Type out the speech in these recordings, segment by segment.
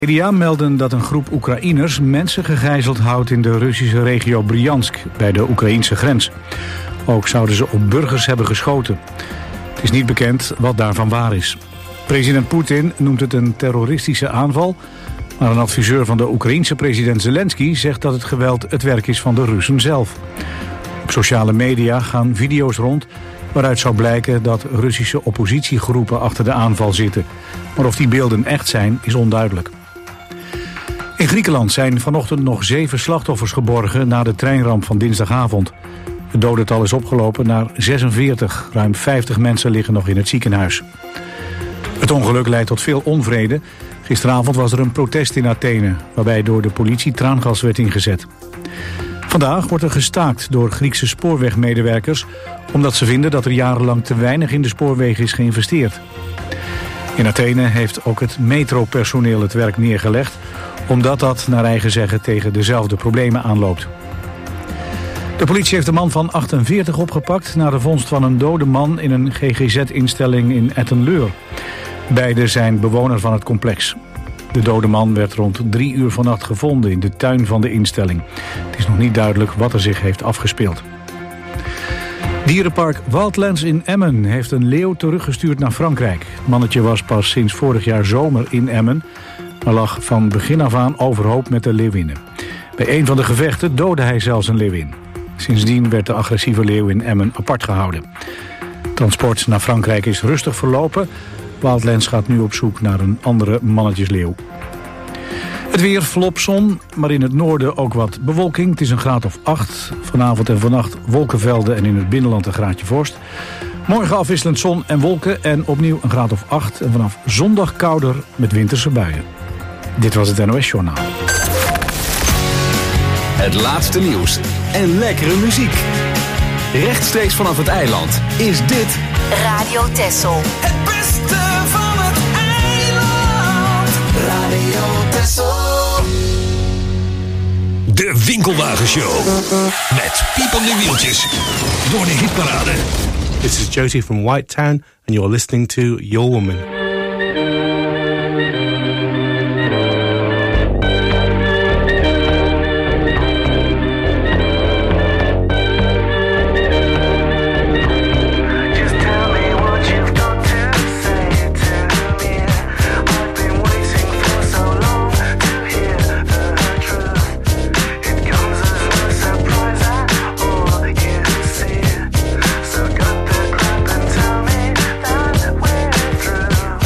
Media melden dat een groep Oekraïners mensen gegijzeld houdt in de Russische regio Bryansk, bij de Oekraïnse grens. Ook zouden ze op burgers hebben geschoten. Het is niet bekend wat daarvan waar is. President Poetin noemt het een terroristische aanval, maar een adviseur van de Oekraïense president Zelensky zegt dat het geweld het werk is van de Russen zelf. Op sociale media gaan video's rond waaruit zou blijken dat Russische oppositiegroepen achter de aanval zitten. Maar of die beelden echt zijn, is onduidelijk. In Griekenland zijn vanochtend nog 7 slachtoffers geborgen na de treinramp van dinsdagavond. Het dodental is opgelopen naar 46. Ruim 50 mensen liggen nog in het ziekenhuis. Het ongeluk leidt tot veel onvrede. Gisteravond was er een protest in Athene, waarbij door de politie traangas werd ingezet. Vandaag wordt er gestaakt door Griekse spoorwegmedewerkers, omdat ze vinden dat er jarenlang te weinig in de spoorwegen is geïnvesteerd. In Athene heeft ook het metropersoneel het werk neergelegd, omdat dat naar eigen zeggen tegen dezelfde problemen aanloopt. De politie heeft een man van 48 opgepakt na de vondst van een dode man in een GGZ-instelling in Etten-Leur. Beiden zijn bewoner van het complex. De dode man werd rond 3 uur vannacht gevonden in de tuin van de instelling. Het is nog niet duidelijk wat er zich heeft afgespeeld. Dierenpark Wildlands in Emmen heeft een leeuw teruggestuurd naar Frankrijk. Het mannetje was pas sinds vorig jaar zomer in Emmen, maar lag van begin af aan overhoop met de leeuwinnen. Bij een van de gevechten doodde hij zelfs een leeuwin. Sindsdien werd de agressieve leeuw in Emmen apart gehouden. Transport naar Frankrijk is rustig verlopen. Wildlands gaat nu op zoek naar een andere mannetjesleeuw. Het weer volop zon, maar in het noorden ook wat bewolking. Het is een graad of 8. Vanavond en vannacht wolkenvelden en in het binnenland een graadje vorst. Morgen afwisselend zon en wolken en opnieuw een graad of 8. En vanaf zondag kouder met winterse buien. Dit was het NOS Journaal. Het laatste nieuws en lekkere muziek. Rechtstreeks vanaf het eiland is dit Radio Texel. Het beste van het eiland. Radio Texel. De Winkelwagenshow. Met piepende wieltjes door de hitparade. This is Josie from White Town and you're listening to Your Woman. So got the crap and tell me that we're through.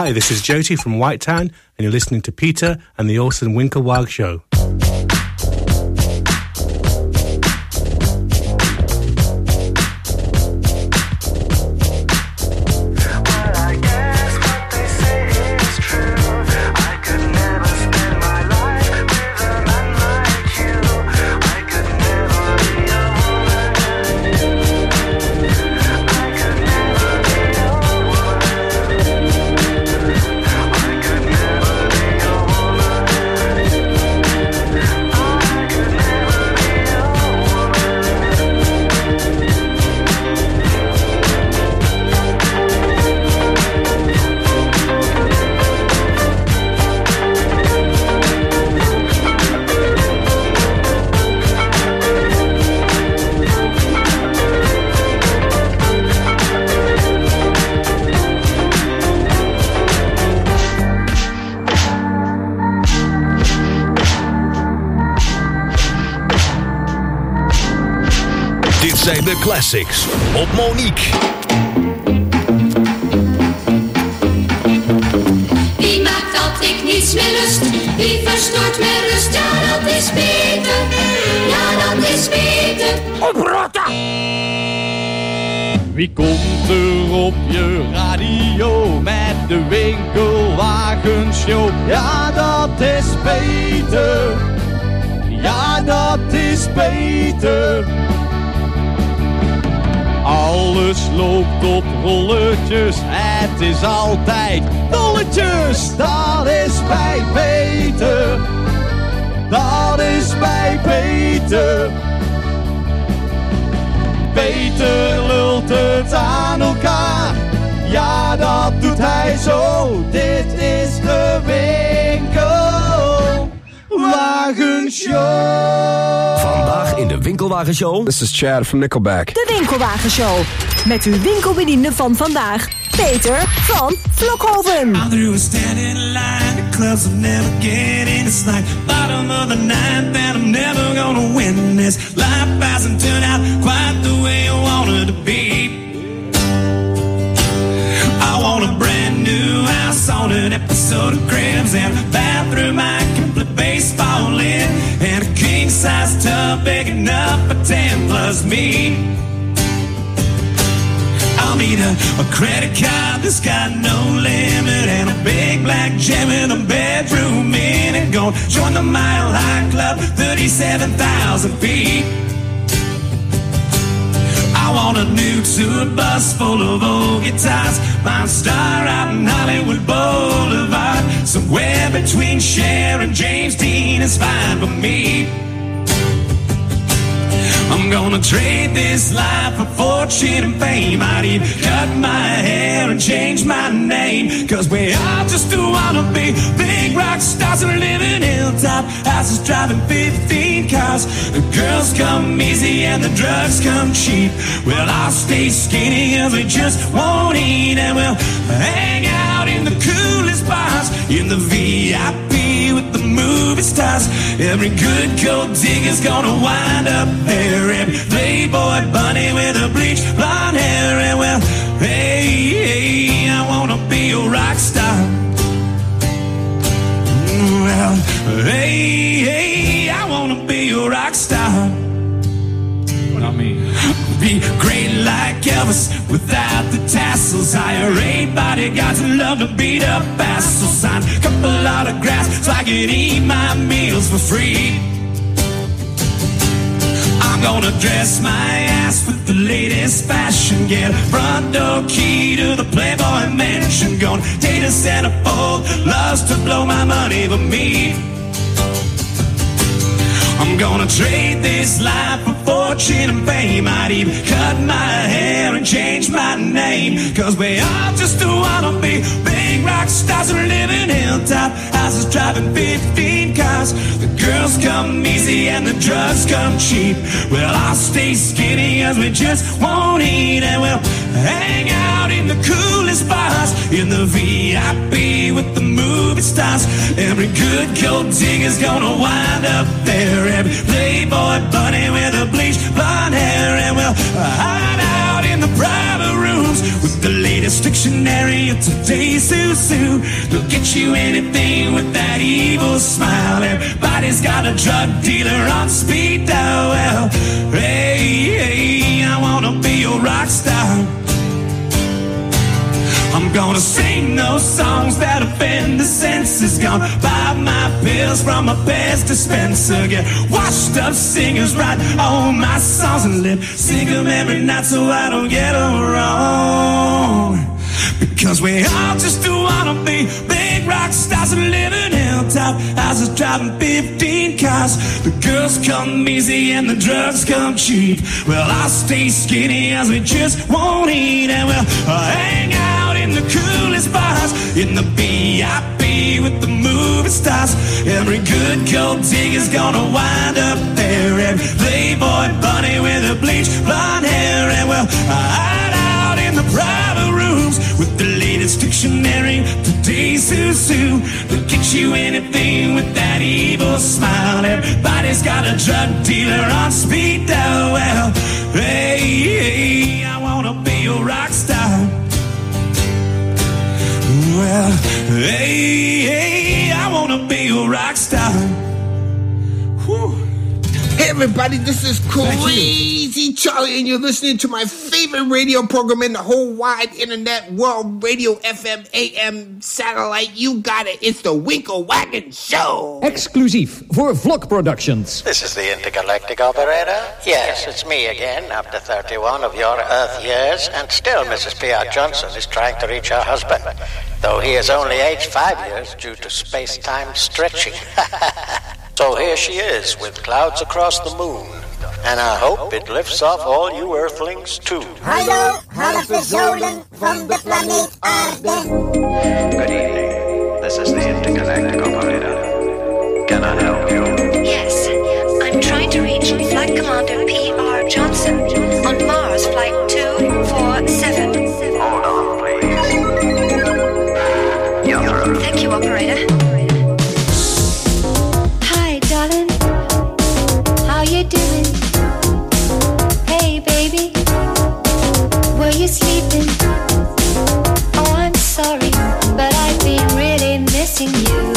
Hi, this is Jyoti from Whitetown, and you're listening to Peter and the Orson Winkelwag Show. Zijn de classics op Monique. Wie maakt dat ik niets meer lust? Wie verstoort mijn rust? Ja, dat is Peter. Ja, dat is Peter. Oprotten! Wie komt er op je radio met de winkelwagenshow? Ja, dat is Peter. Ja, dat is Peter. Alles loopt op rolletjes, het is altijd dolletjes. Dat is bij Peter, dat is bij Peter. Peter lult het aan elkaar, ja dat doet hij zo. Dit is de Winkelwagenshow. Vandaag in de Winkelwagenshow. This is Chad from Nickelback. De Winkelwagenshow. Met uw winkelbediende van vandaag, Peter van Vlokhoven. I'm through standing in line. The clubs will never get in. It's like bottom of the ninth and I'm never gonna win this. Life hasn't turned out quite the way I wanted to be. I want a brand new house on an episode of Cribs and a bathroom I can play baseball in, and a king-size tub big enough for 10 plus me. I'll need a credit card that's got no limit and a big black gem in the bedroom in, and go join the Mile High Club, 37,000 feet. I want a new tour bus full of old guitars, my star out in Hollywood Boulevard. Somewhere between Cher and James Dean is fine for me. I'm gonna trade this life for fortune and fame. I'd even cut my hair and change my name, 'cause we all just wanna be big rock stars and live in hilltop houses, driving 15 cars. The girls come easy and the drugs come cheap. Well, I'll stay skinny 'cause we just won't eat, and we'll hang out in the coolest bars, in the VIP with the movie stars. Every good gold digger's gonna wind up there. Every playboy bunny with a bleached blonde hair. And well, hey, I wanna be a rock star. Well, hey, I wanna be a rock star. Not me. Be great like Elvis without the tassels. Hire 8 bodyguards and love to beat up assholes. Sign a couple autographs so I can eat my meals for free. I'm gonna dress my ass with the latest fashion, get a front door key to the Playboy Mansion. Gonna date a centerfold, loves to blow my money for me. I'm gonna trade this life for fortune and fame. I'd even cut my hair and change my name, 'cause we all just wanna be big rock stars and live in hilltop houses, driving 15 cars. The girls come easy and the drugs come cheap. Well, I'll stay skinny 'cause we just won't eat, and we'll hang out in the coolest bars, in the VIP with the movie stars. Every good gold digger's gonna wind up there. Every playboy bunny with a bleached blonde hair. And we'll hide out in the private rooms with the latest latest dictionary of today's Sue. They'll get you anything with that evil smile. Everybody's got a drug dealer on speed dial. Well, hey, I wanna be your rock star. I'm gonna sing those songs that offend the senses. Gonna buy my pills from a Pez dispenser. Get washed up singers, write all my songs and sing them every night so I don't get them wrong. Because we all just wanna be big rock stars and live in hilltop houses driving 15 cars. The girls come easy and the drugs come cheap. Well, I'll stay skinny as we just won't eat. And we'll hang out in the coolest bars, in the VIP with the movie stars. Every good gold digger's gonna wind up there. Every playboy bunny with a bleached blonde hair. And we'll hide out in the private rooms with the latest dictionary, today's Sue. They'll get you anything with that evil smile. Everybody's got a drug dealer on speed dial. Well, hey, I wanna be a rock star. Well, hey, I wanna be a rock star. Whew. Hey everybody, this is Crazy Charlie, and you're listening to my favorite radio program in the whole wide internet world, radio, FM, AM, satellite. You got it. It's the Winkle Wagon Show. Exclusief voor Vlok Productions. This is the Intergalactic Operator. Yes, it's me again, after 31 of your Earth years, and still Mrs. P.R. Johnson is trying to reach her husband, though he is only aged 5 years due to space-time stretching. So here she is, with clouds across the moon. And I hope it lifts off all you earthlings, too. Hallo, halve zolen van de planeet Aarde. Good evening. This is the Intergalactic Operator. Can I help you? Yes. I'm trying to reach Flight Commander P.R. Johnson on Mars Flight 247. Hold on, please. You're through. Thank you, Operator. Darling, how you doing? Hey baby, were you sleeping? Oh, I'm sorry, but I've been really missing you.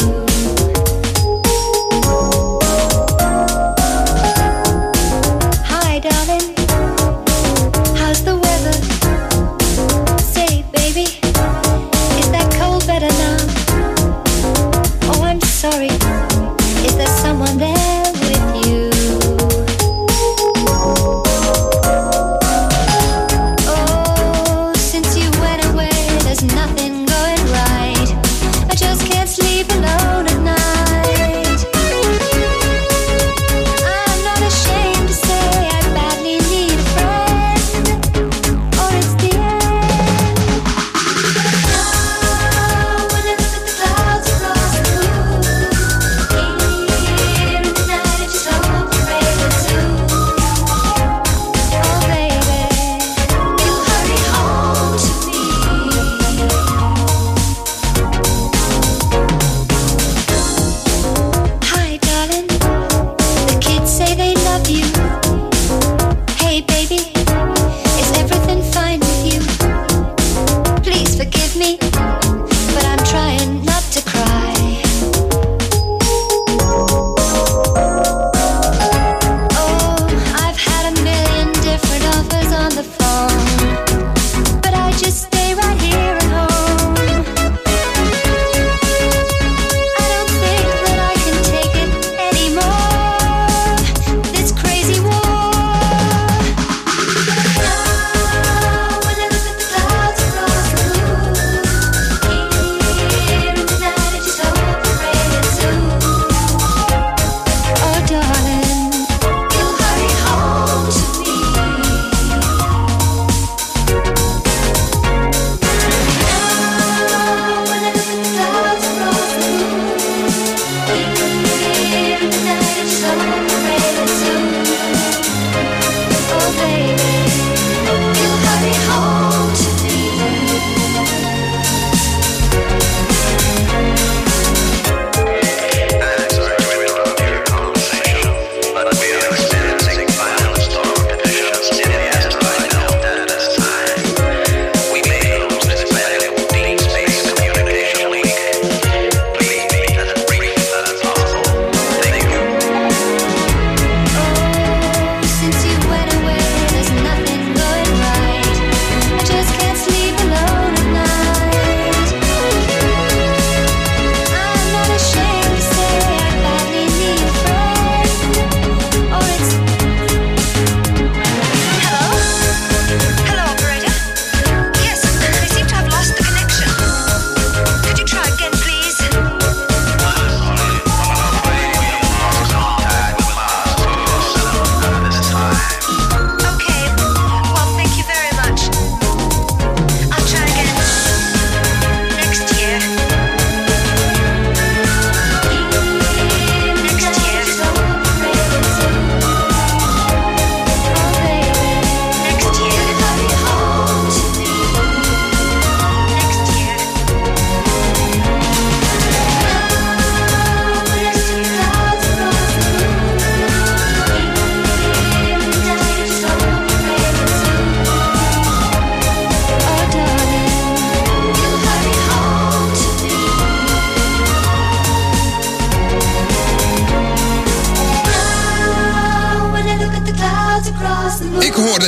Hi darling, how's the weather? Say baby, is that cold better now? Oh, I'm sorry, is there someone there with you? Oh, since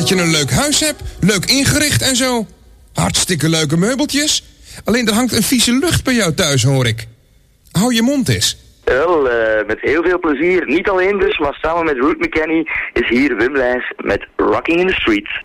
dat je een leuk huis hebt, leuk ingericht en zo. Hartstikke leuke meubeltjes. Alleen er hangt een vieze lucht bij jou thuis, hoor ik. Hou je mond eens. Wel, met heel veel plezier. Niet alleen dus, maar samen met Ruth McKenney is hier Wim Lijs met Rocking in the Streets.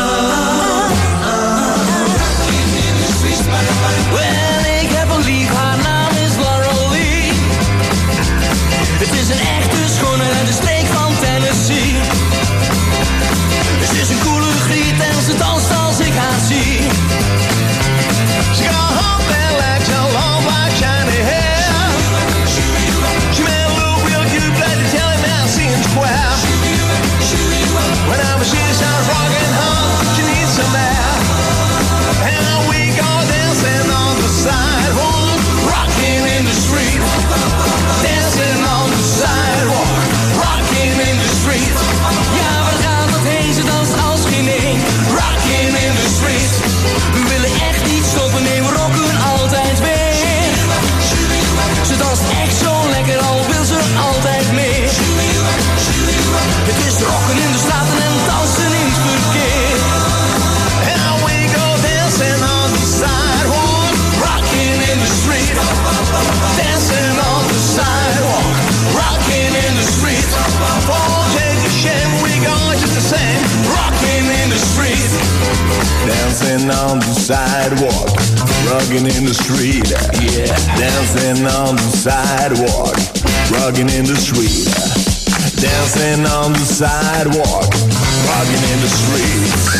Well, ik heb een lief, haar naam is Laurel Lee. Het is een echte schone uit de streek van Tennessee. Het is een coole griet en ze danst als ik haar zie. She got a hot man like your long black shiny hair. She made a look real cute, glad to tell him now seeing square. When I'm a she starts rocking hard, she needs some air. And we go dancing on the sidewalk, rocking in the street. Dancing on the sidewalk, rocking in the street. Ja, we gaan wat heen, ze danst als geen één. Rocking in the street. We willen echt niet stoppen, nee, we rocken altijd weer. Ze danst echt zo lekker, al wil ze altijd meer. Het is rocken in de straten en dansen in het verkeer. And we go dancing on the sidewalk, rocking in the street. Dancing on the sidewalk, rocking in the street. Oh, take a shame, we go just the same, rocking in the street. Dancing on the sidewalk, rocking in the street. Yeah, dancing on the sidewalk, rocking in the street. Dancing on the sidewalk, rocking in the street.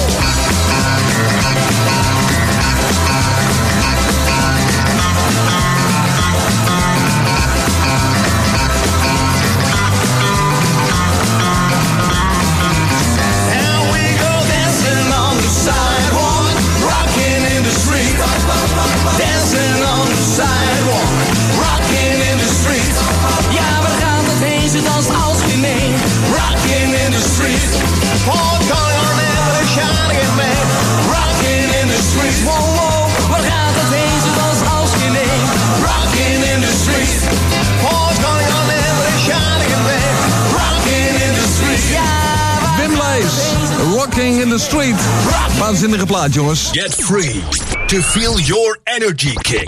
Dancing on the sidewalk, rocking in the street. Ja, we gaan het heen, ze danst als geen één. Rocking in the street. Oh, calling on man with a shining man. Rocking in the street. Wow, wow, we gaan het heen, ze danst als geen één. Rocking in the street. Oh, calling on man with a shining man. Rocking in the street. Ja, Wim Lijs, Rocking in the Street. Waanzinnige plaat, jongens. Get free to feel your energy kick.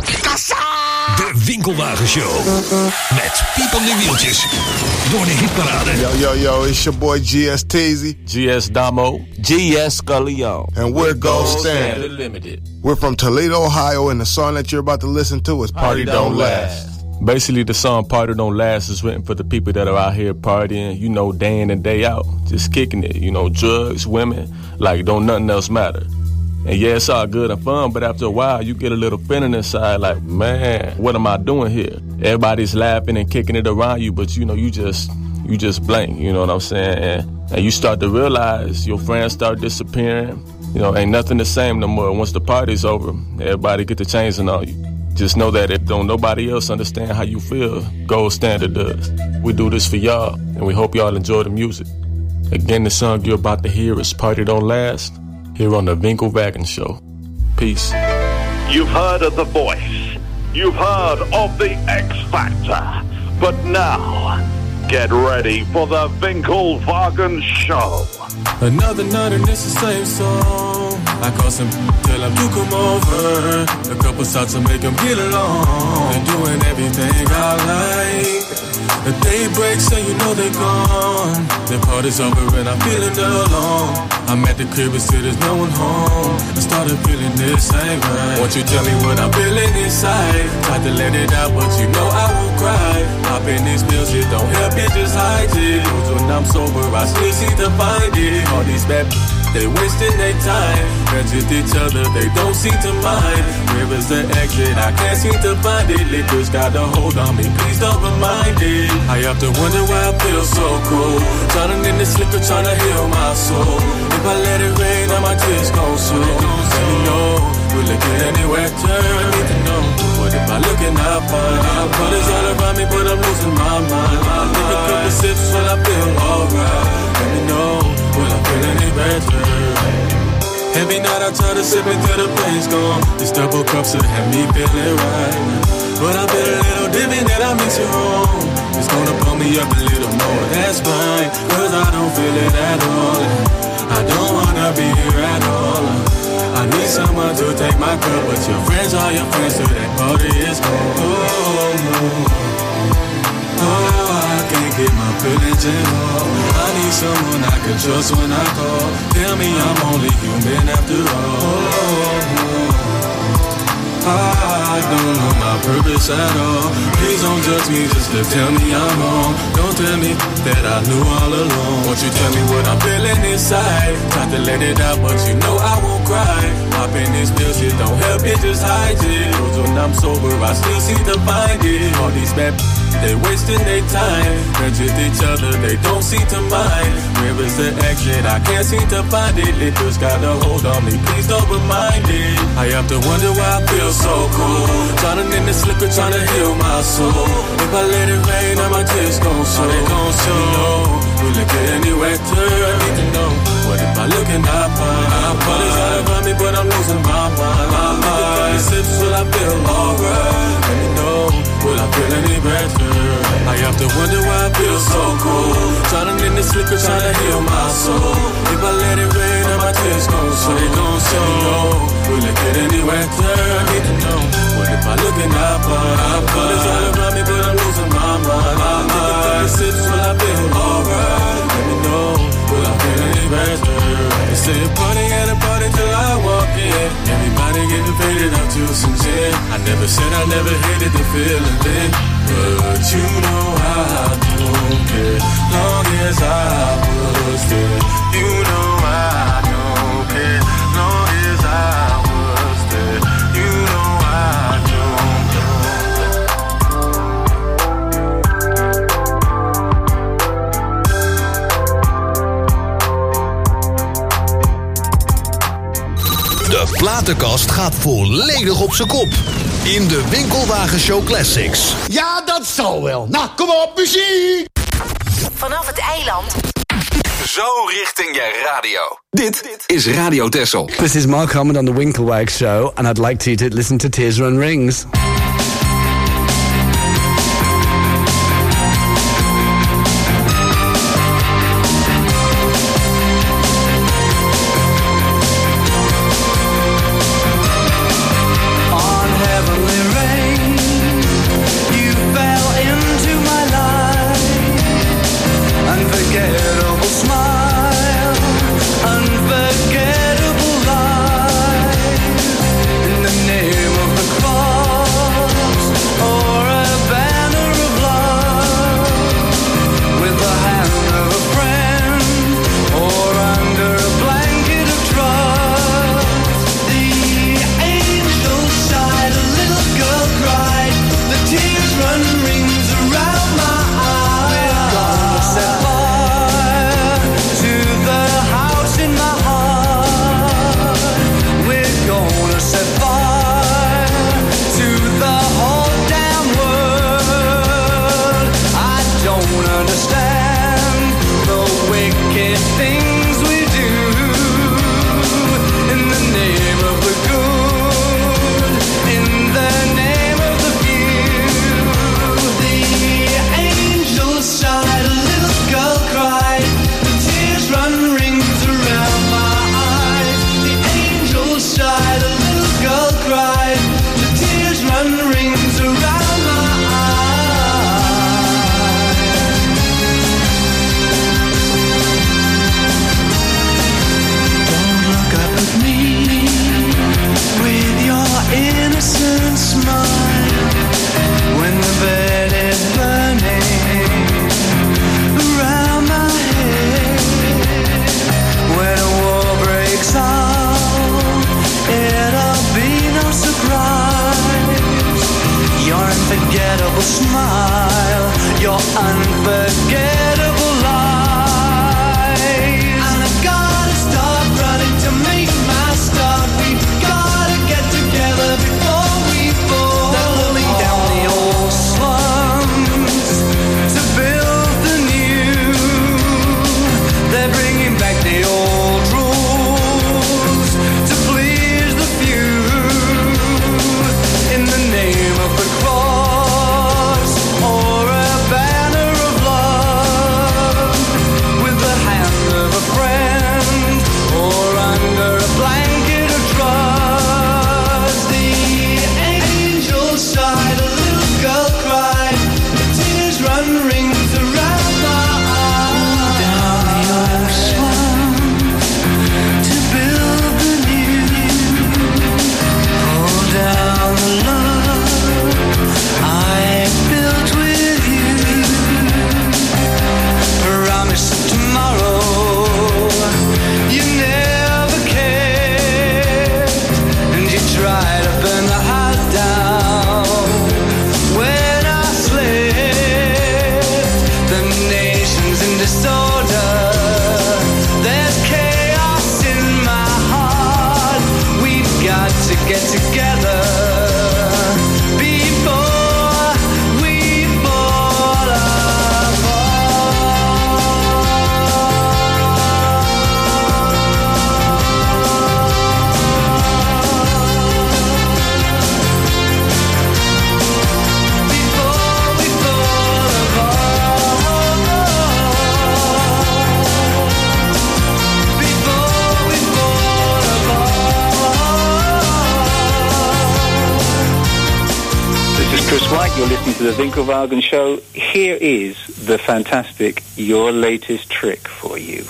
De Winkelwagenshow. Met piepende wieltjes. Door de hitparade. Yo, it's your boy GS Teasy. GS Damo. GS Galileo. And we're Gold Standard. Limited. We're from Toledo, Ohio, and the song that you're about to listen to is Party Don't Last. Basically, the song Party Don't Last is written for the people that are out here partying, you know, day in and day out. Just kicking it, you know, drugs, women, like don't nothing else matter. And yeah, it's all good and fun, but after a while, you get a little feeling inside like, man, what am I doing here? Everybody's laughing and kicking it around you, but you know, you just blank, you know what I'm saying? And you start to realize your friends start disappearing. You know, ain't nothing the same no more. Once the party's over, everybody get the changing on you. Just know that if don't nobody else understand how you feel, Gold Standard does. We do this for y'all, and we hope y'all enjoy the music. Again, the song you're about to hear is Party Don't Last, here on the Winkelwagen Show. Peace. You've heard of The Voice. You've heard of the X Factor. But now, get ready for the Winkelwagen Show. Another night and it's the same song. I call some, tell them to come over. A couple shots to make them get along. They're doing everything I like. The day breaks and you know they're gone. The party's over and I'm feeling alone. I'm at the crib and still there's no one home. I started feeling this ain't right. Won't you tell me what I'm feeling inside? Tried to let it out but you know I won't cry. Popping these pills, it don't help, it just hides it. When I'm sober I still seem to find it. All these bad they wasting their time. Friends with each other, they don't seem to mind. Where is the exit? I can't seem to find it. Liquor's got a hold on me, please don't remind it. I have to wonder why I feel so cold. Drowning in this liquor, trying to heal my soul. If I let it rain, now my tears gon' slow. Let me know, will it get anywhere? Turn, I need to know. What if I look and I find out? Colors all around me, but I'm losing my mind. I take a couple sips when I feel alright. Let me know, will I feel any better? Every night I try to sip until the pain's gone. These double cups have had me feeling right. But I feel a little different that I miss you home. It's gonna pull me up a little more, that's fine. Cause I don't feel it at all. I don't wanna be here at all. I need someone to take my cup, but your friends are your friends, so that party is gone. I can't get my feelings involved. I need someone I can trust when I call. Tell me I'm only human after all. I don't know my purpose at all. Please don't judge me, just to tell me I'm wrong. Don't tell me that I knew all along. Won't you tell me what I'm feeling inside? Try to let it out, but you know I won't cry. Popping this pill shit don't help it, just hide it. Cause when I'm sober, I still see to find it. All these bad they wasting their time. Friends with each other, they don't seem to mind. Where is the exit? I can't seem to find it. Liquor's got a hold on me, please don't remind it. I have to wonder why I feel so cold. Drowning in this liquor, trying to heal my soul. If I let it rain, now my tears gon' show. They gon' show. Will it get any wetter? I need to know. What if I look and I find? All is all around me, but I'm losing my mind. I'm taking 3 sips, will I feel alright? Let me know. Will I feel any better? I have to wonder why I feel so cold. Drowning in this liquor, trying to heal my soul. If I let it rain, now my tears gon' show. They gon' show. Will it get any wetter? I need to know. What if I look and I find? All is all around me, but I'm losing my mind. I'm taking 3 sips, will I feel alright? Let me know. Will I feel any better? They say a party at a party till I walk in. Everybody getting faded up to some gin. I never said I never hated the feeling then, but you know I don't care. Long as I was there, you know I don't care. Long as I was there, you know I don't care. De platenkast gaat volledig op zijn kop. In de Winkelwagenshow Classics. Ja, dat zal wel. Nou, kom op, muziek! Vanaf het eiland. Zo richting je radio. Dit is Radio Texel. This is Mark Hammond on the Winkelwag Show, and I'd like you to listen to Tears Run Rings. Unforgettable life in the name of the cross. You're listening to the Winkelwagen Show. Here is the fantastic Your Latest Trick for you.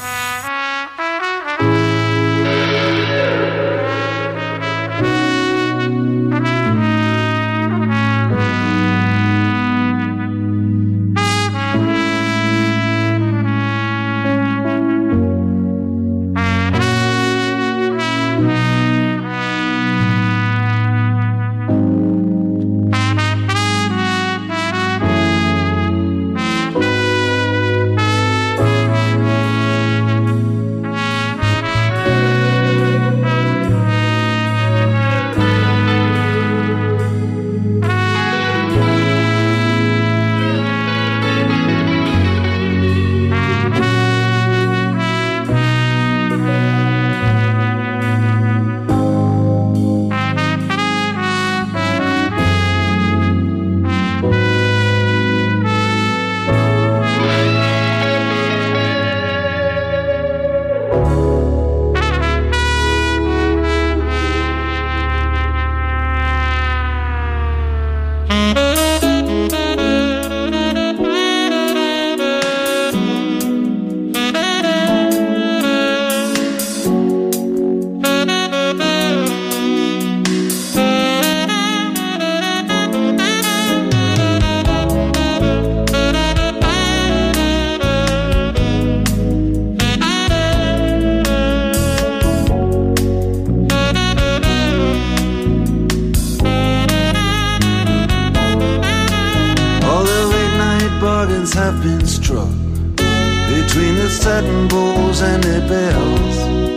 Have been struck between the satin bowls and their bells.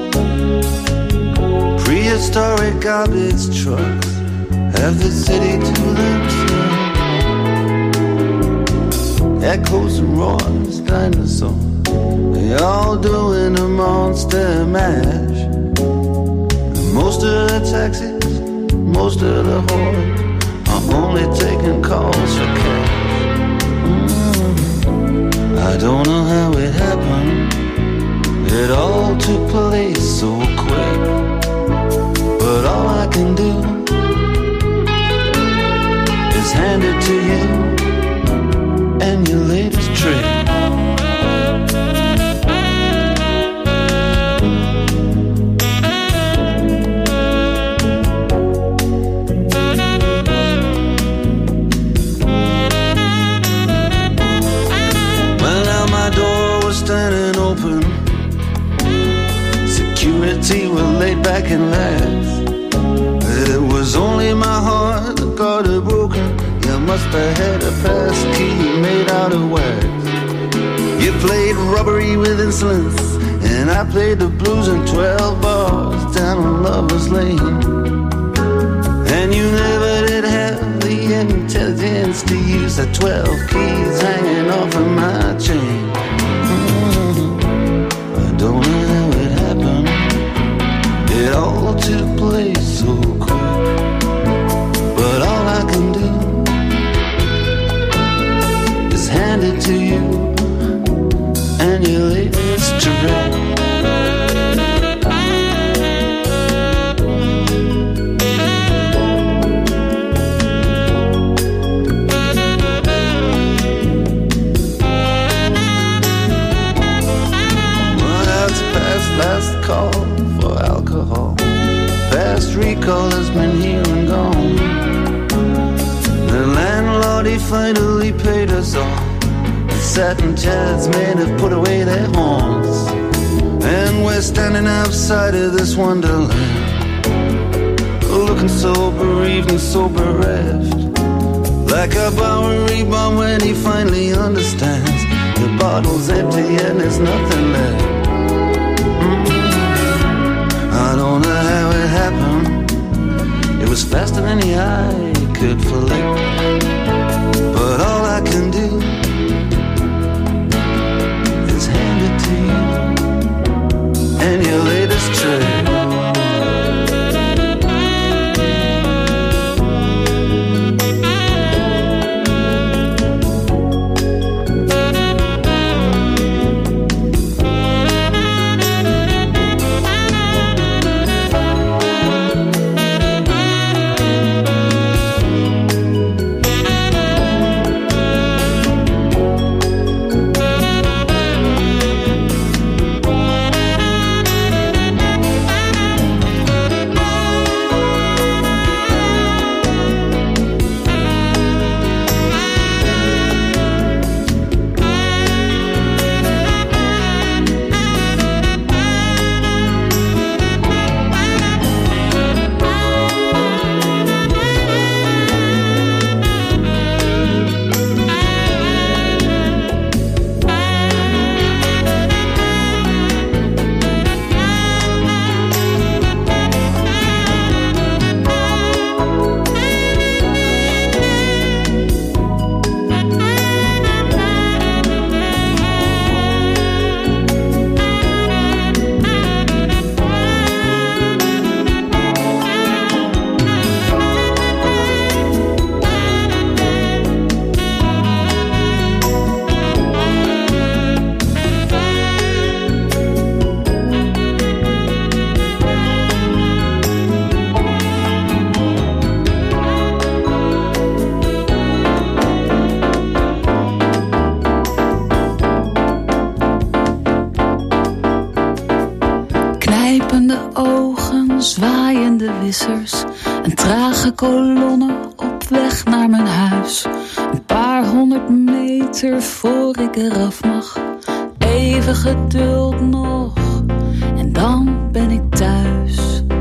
Prehistoric garbage trucks have the city to themselves. Echoes and roars, dinosaurs, they all doing a monster mash. And most of the taxis, most of the whores are only taking calls for cash. I don't know how it happened. It all took place so quick. But all I can do is hand it to you and your latest trick. Standing open, security were laid back and laughed. It was only my heart that got it broken. You must have had a pass key made out of wax. You played robbery with insolence, and I played the blues in 12 bars down on Lover's Lane. And you never did have the intelligence to use the 12 keys hanging off of my chain. Don't know how it happened. It all took place so quick. But all I can do is hand it to you and your latest trick. Last call for alcohol. Fast recall has been here and gone. The landlord, he finally paid us all. The satin chairs men have put away their horns. And we're standing outside of this wonderland, looking so bereaved and so bereft, like a Bowery bomb when he finally understands the bottle's empty and there's nothing left. I don't know how it happened. It was faster than the eye could flick. But all I can do is hand it to you and your latest trick. zwaaiende wissers en trage kolonnen op weg naar mijn huis. Een paar 100 meter voor ik eraf mag. Even geduld nog en dan ben ik thuis.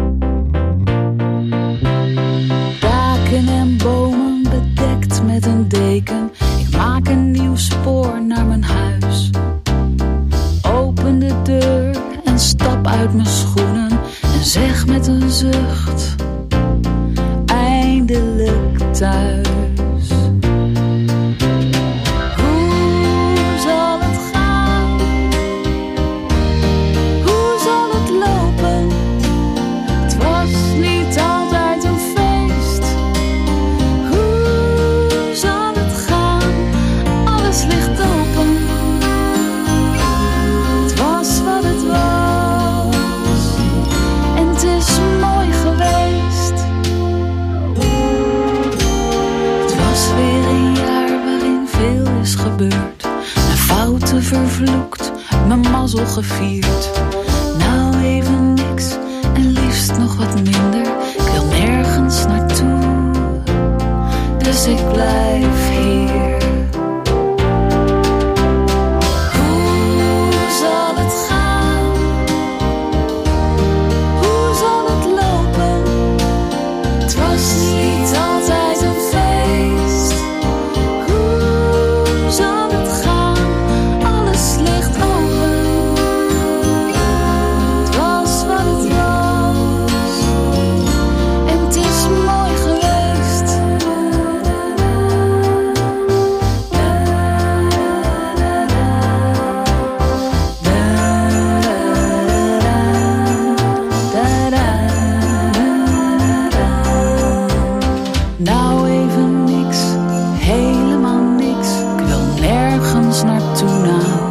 Daken en bomen bedekt met een deken. Ik maak een nieuw spoor naar mijn huis. Open de deur en stap uit mijn schoenen en zeg met een zucht: eindelijk thuis. Hoe zal het gaan? Hoe zal het lopen? Het was niet altijd een feest. Hoe zal het gaan? Alles ligt open. Het was wat het was en het is mooi geweest. Het was weer een jaar waarin veel is gebeurd. Mijn fouten vervloekt, mijn mazzel gevierd. Nou even niks en liefst nog wat minder. Ik wil nergens naartoe, dus ik blijf hier. Hoe zal het gaan? Hoe zal het lopen? Het was niet altijd een feest. Hoe zal het gaan? Alles ligt open. Het was wat het was en het is mooi geweest. Nou even niks, helemaal niks. Ik wil nergens naartoe nou.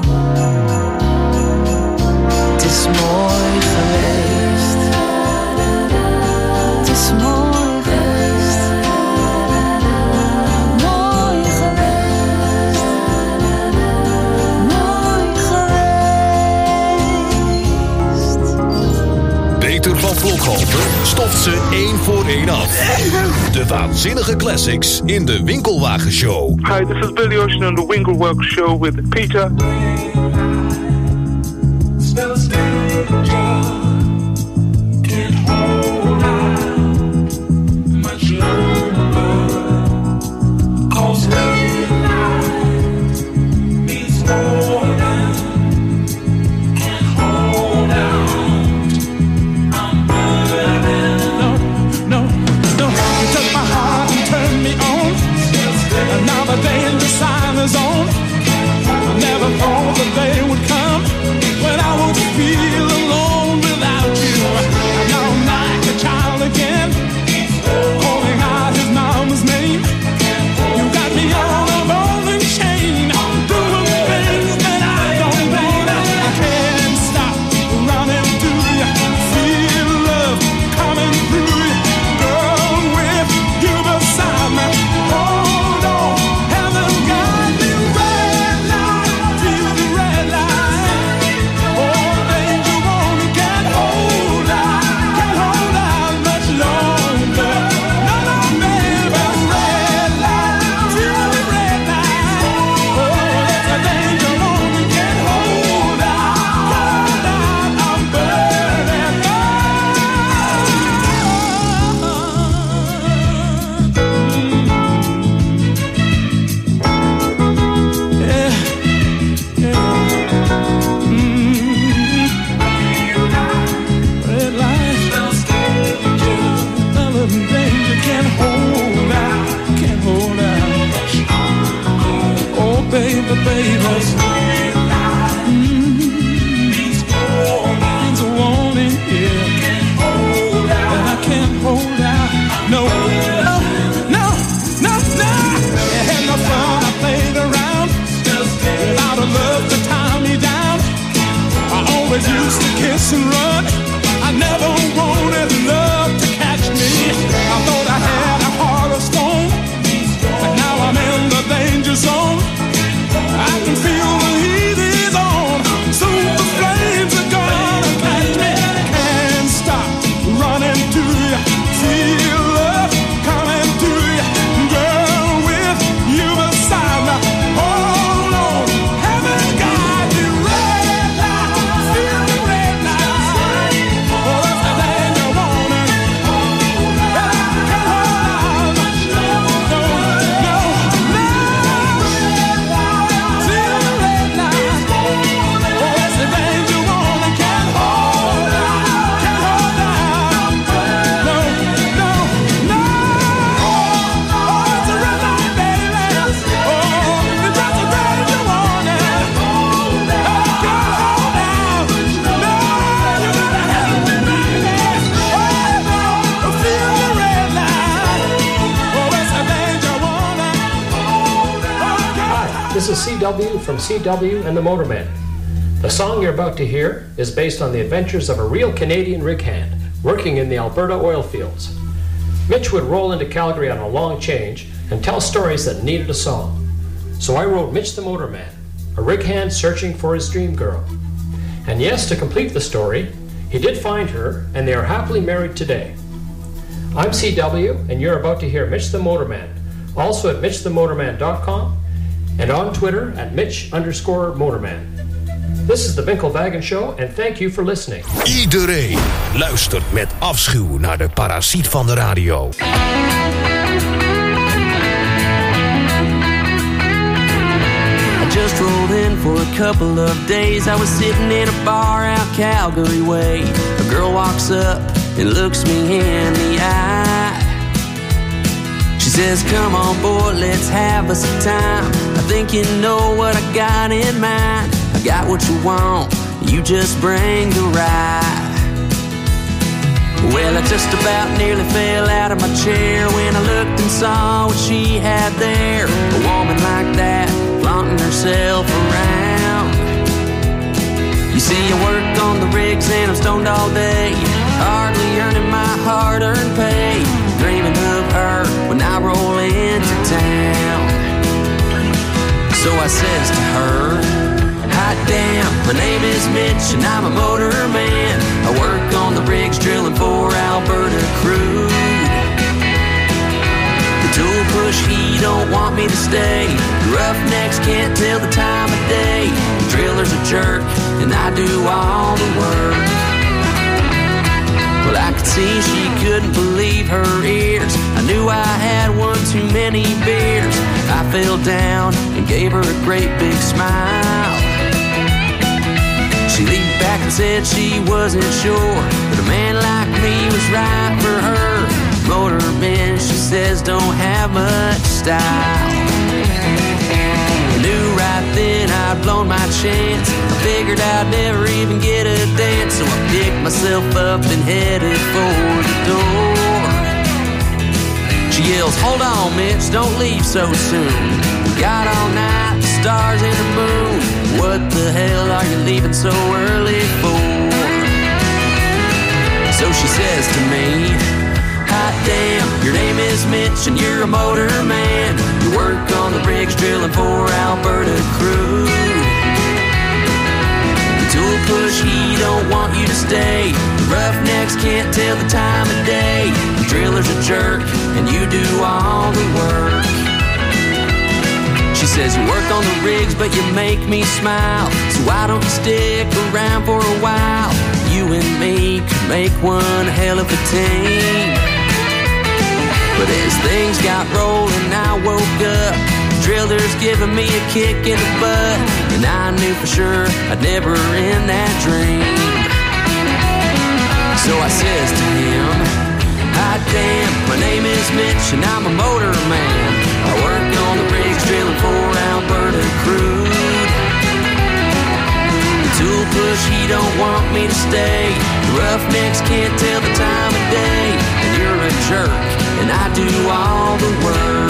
Het is mooi geweest. Het is mooi geweest. Mooi geweest. Mooi geweest. Peter van Vlokhoven stoft ze 1 voor 1 af. De waanzinnige classics in de Winkelwagenshow. Hi, this is Billy Ocean on the Winkelwagen Show with Peter. Used to kiss and run. I never wanted love to catch me. I thought I had a heart of stone, but now I'm in the danger zone. I can feel This is CW from CW and the Motormen. The song you're about to hear is based on the adventures of a real Canadian rig hand working in the Alberta oil fields. Mitch would roll into Calgary on a long change and tell stories that needed a song. So I wrote Mitch the Motorman, a rig hand searching for his dream girl. And yes, to complete the story, he did find her, and they are happily married today. I'm CW, and you're about to hear Mitch the Motorman, also at MitchTheMotorman.com, and on Twitter at Mitch_Motorman. This is the Winkelwagen Show, and thank you for listening. Iedereen luistert met afschuw naar de parasiet van de radio. I just rolled in for a couple of days. I was sitting in a bar out Calgary way. A girl walks up and looks me in the eye. She says, come on boy, let's have us a time. I think you know what I got in mind. I got what you want, you just bring the ride. Well, I just about nearly fell out of my chair when I looked and saw what she had there. A woman like that, flaunting herself around. You see, I work on the rigs and I'm stoned all day, hardly earning my hard-earned pay, dreaming of her when I roll into town. So I says to her, hot damn, my name is Mitch and I'm a motor man. I work on the rigs drilling for Alberta crude. The tool push, he don't want me to stay. The roughnecks can't tell the time of day. The driller's a jerk and I do all the work. Well, I could see she couldn't believe her ears. I knew I had one too many beers. I fell down and gave her a great big smile. She leaned back and said she wasn't sure that a man like me was right for her. Motormen, she says, don't have much style. I knew right then I'd blown my chance. I figured I'd never even get a dance. So I picked myself up and headed for the door. She yells, hold on, Mitch, don't leave so soon. We got all night, the stars and the moon. What the hell are you leaving so early for? So she says to me, hot damn, your name is Mitch and you're a motor man. You work on the rigs drilling for Alberta crude. The tool push, he don't want you to stay. The roughnecks can't tell the time of day. The driller's a jerk and you do all the work. She says, you work on the rigs, but you make me smile. So why don't you stick around for a while? You and me could make one hell of a team. But as things got rolling, I woke up. The driller's giving me a kick in the butt. And I knew for sure I'd never end that dream. So I says to him, hot damn, my name is Mitch and I'm a motor man. I work on the rigs drilling for Alberta crude. The tool push, he don't want me to stay. The roughnecks can't tell the time of day. And you're a jerk and I do all the work.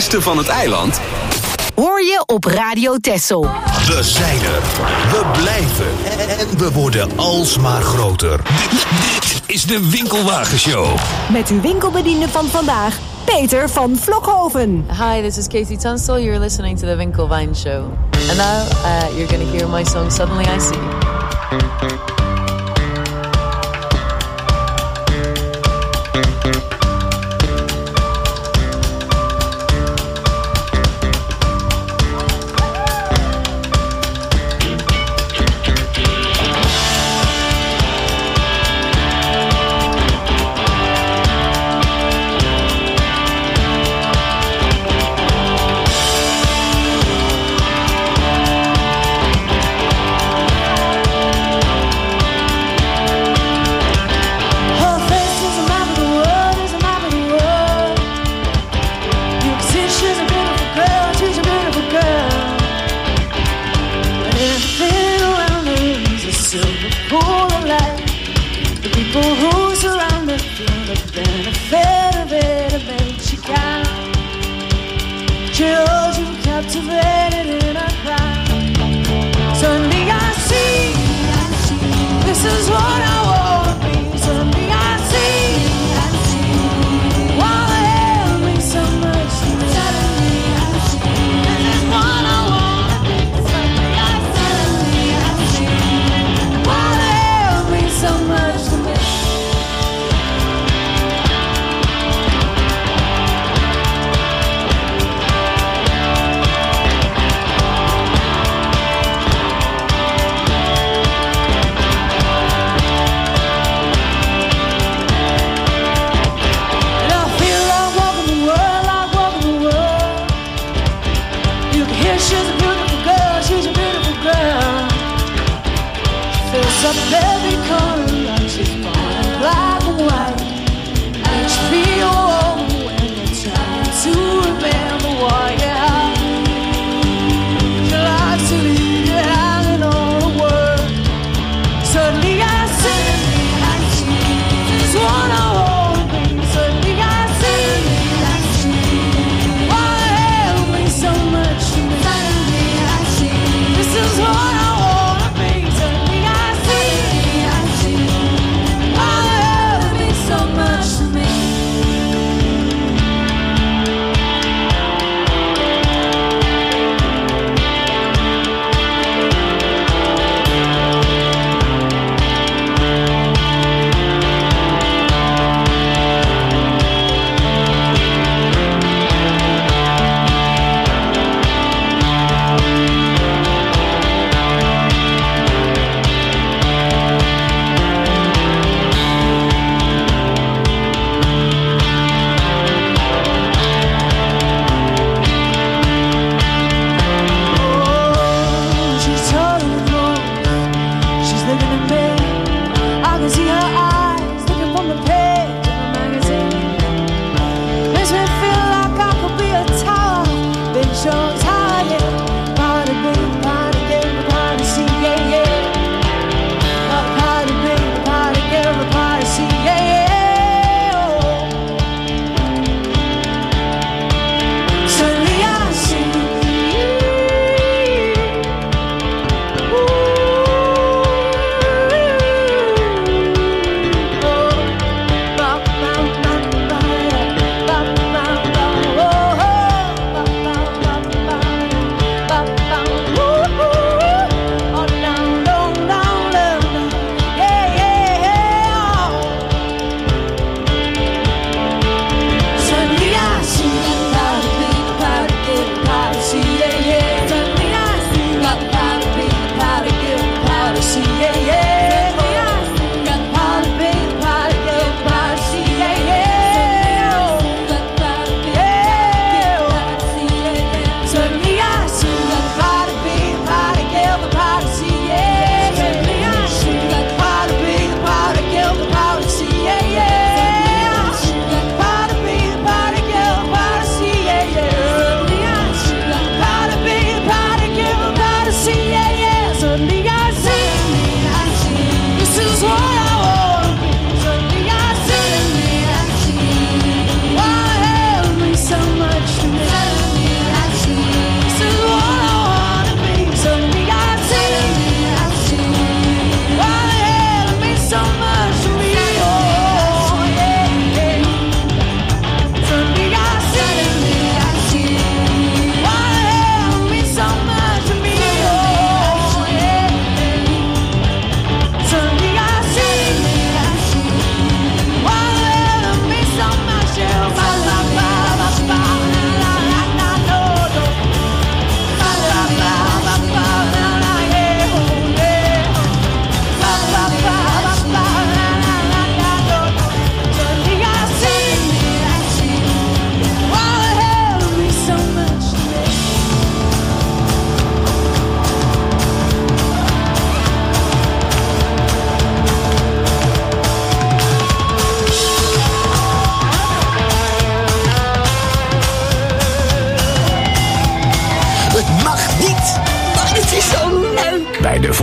beste van het eiland? Hoor je op Radio Texel. We zijn er. We blijven. En we worden alsmaar groter. Dit is de Winkelwagenshow. Met uw winkelbediende van vandaag, Peter van Vlokhoven. Hi, this is Casey Tunstall. You're listening to the Winkelwijn Show. And now you're going to hear my song Suddenly I See.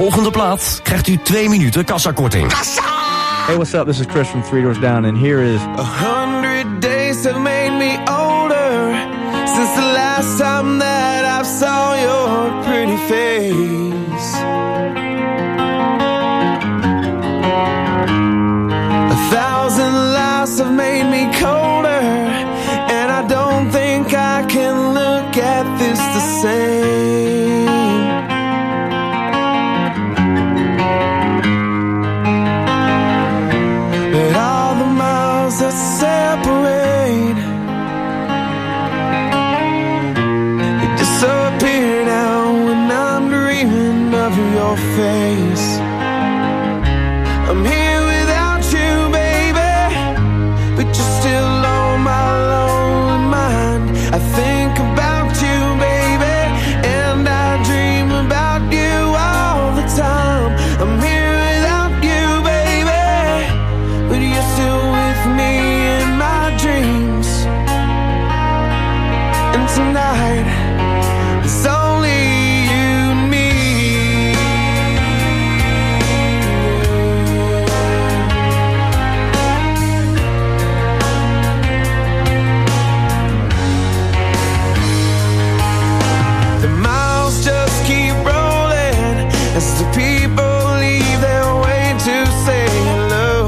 volgende plaat krijgt u 2 minuten kassakorting. Hey, what's up? This is Chris from Three Doors Down, and here is 100 days have made me older since the last time that I saw your pretty face. 1,000 lives have made me colder, and I don't think I can look at this the same. But all the miles that separate, they disappear now when I'm dreaming of your face. I'm here without you, baby, but you're still on my lonely mind. I think about you, baby, and I dream about you all the time. I'm here without you, baby, but you're still with me in my dreams. And tonight, it's only you and me. The miles just keep rolling as the people leave their way to say hello.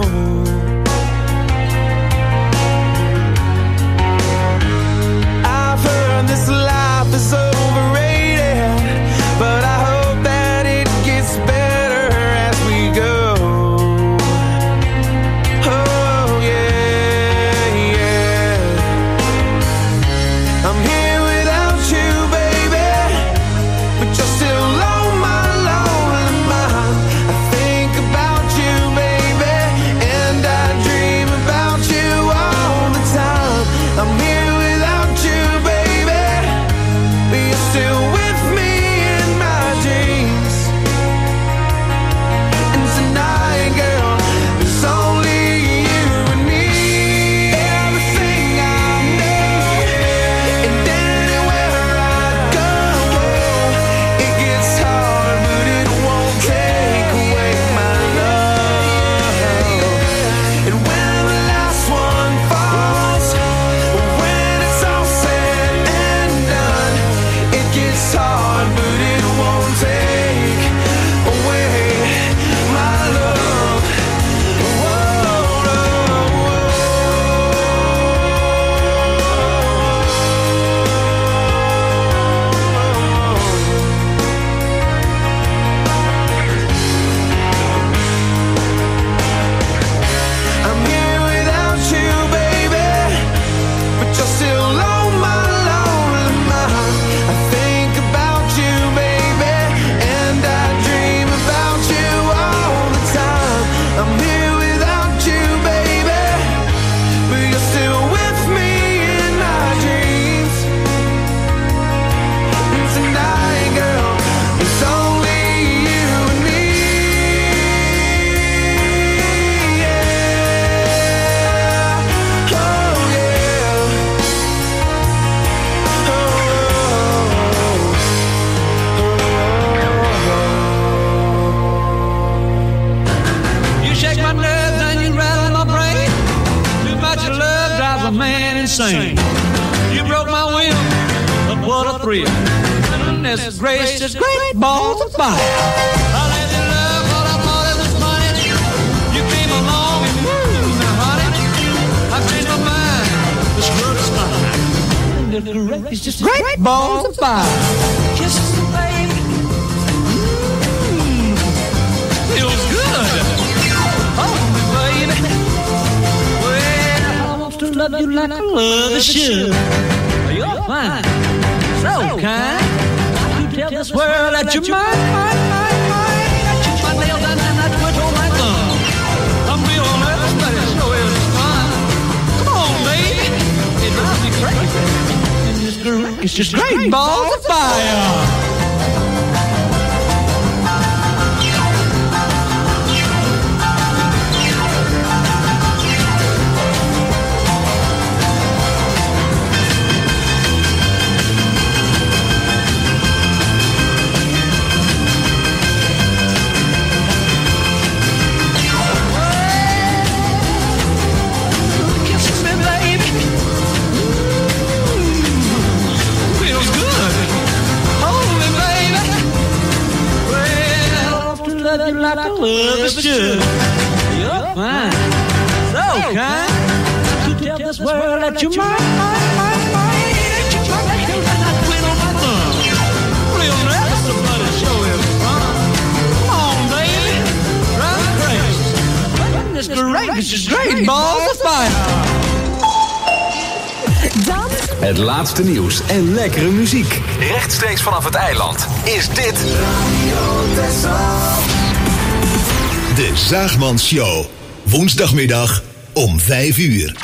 I've heard this life is overrated, but I hope that it gets better as we go. Oh yeah, yeah. I'm here without you, baby, but you're still on my lonely mind. I think about you, baby, and I dream about you all the time. I'm here without you, baby, but you're still with me in my dreams. And tonight, girl, it's only you and me. Everything I know, and anywhere I go, it gets hard, but it won't take away my love. And when the last one falls, when it's all said and done, it gets hard, but it won't take away my love. I'm here without you, baby, but you're still on my lonely mind. I think about you, baby, and I dream about you all the time. I'm here without you, baby, but you're still with me in my dreams. And tonight, girl, it's only you and me. Yeah. Oh yeah. You shake my nerves and you rattle my brain. Too much of love drives a man insane. You broke my will, but what a thrill. Goodness gracious, great balls of fire. I let you love all I thought it was money. You came along and moved me, honey. I changed my mind, this world is mine. It's just great balls of fire. Kisses, baby. Feels good. Oh, baby. Well, I want to love you like I love a should. You're fine, so kind. You tell this world that you're mine. I chew my nails and I twitch on my thumb. I'm real nervous, but it sure is fun. Come on, baby. It drives me crazy. And this groove is just great balls of fire. love is just. You're fine, so kind. To tell this world that you're mine. Quit on my thumb. Real nice, somebody show him fun. Come on, baby, run crazy. Goodness gracious, great balls of fire. Het laatste nieuws en lekkere muziek. Rechtstreeks vanaf het eiland is dit De Zaagmans Show. Woensdagmiddag om 5 uur.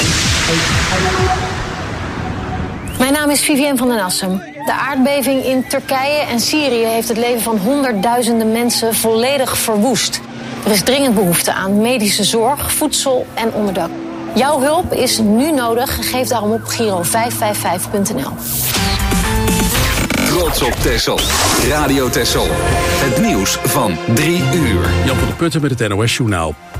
Mijn naam is Vivienne van den Assem. De aardbeving in Turkije en Syrië heeft het leven van honderdduizenden mensen volledig verwoest. Er is dringend behoefte aan medische zorg, voedsel en onderdak. Jouw hulp is nu nodig. Geef daarom op Giro555.nl. Trots op Texel. Radio Texel. Het nieuws van 3 uur. Jan van der Putten met het NOS Journaal.